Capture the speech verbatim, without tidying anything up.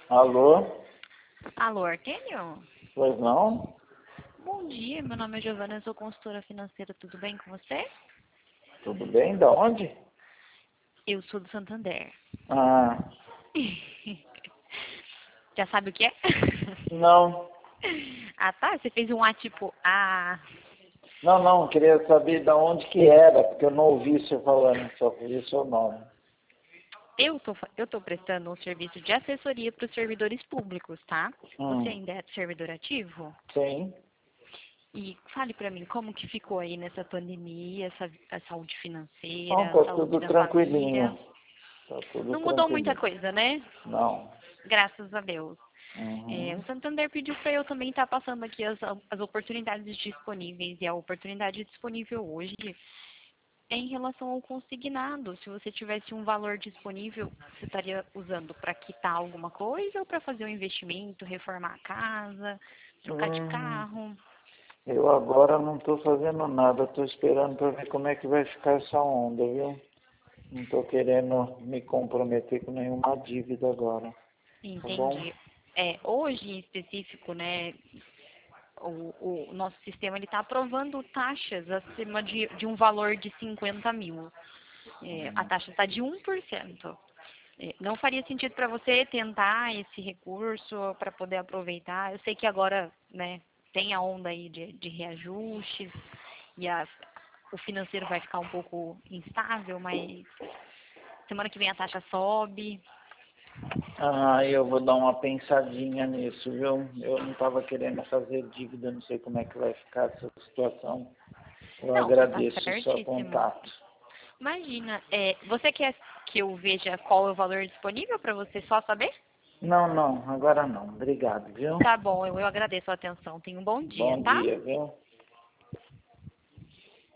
Alô? Alô, Artênio? Pois não? Bom dia, meu nome é Giovana, eu sou consultora financeira, tudo bem com você? Tudo bem? Da onde? Eu sou do Santander. Ah, Já sabe o que é? não. Ah, tá, você fez um A tipo, ah, Não, não, queria saber da onde que era, porque eu não ouvi você falando, só ouvi seu nome. eu tô, fa- eu tô prestando um serviço de assessoria para os servidores públicos, tá? Você Hum, ainda é servidor ativo? sim. E fale pra mim, como que ficou aí nessa pandemia, essa, a saúde Não, financeira, a tá saúde tudo da família? tranquilinho. Tá tudo Não mudou muita tranquilinho. coisa, né? Não. Graças a Deus. É, o Uhum. Santander pediu para eu também estar passando aqui as, as oportunidades disponíveis. E a oportunidade disponível hoje é em relação ao consignado. Se você tivesse um valor disponível, você estaria usando para quitar alguma coisa ou para fazer um investimento, reformar a casa, trocar de Hum, carro? eu agora não estou fazendo nada, estou esperando para ver como é que vai ficar essa onda, viu? Não estou querendo me comprometer com nenhuma dívida agora, tá bom? Entendi. É, hoje em específico, né, o, o nosso sistema ele está aprovando taxas acima de, de um valor de cinquenta mil. É, a Hum. taxa está de um por cento. É, não faria sentido para você tentar esse recurso para poder aproveitar. Eu sei que agora, né, tem a onda aí de, de reajustes e a, o financeiro vai ficar um pouco instável, mas semana que vem a taxa sobe. Ah, eu vou dar uma pensadinha nisso, viu? Eu não estava querendo fazer dívida, não sei como é que vai ficar essa situação. Eu Não, você está agradeço o seu certíssimo. contato. Imagina, é, você quer que eu veja qual é o valor disponível para você só saber? Não, não, agora não. Obrigado, viu? Tá bom, eu, eu agradeço a atenção. Tenha um bom dia, Bom tá? dia, viu?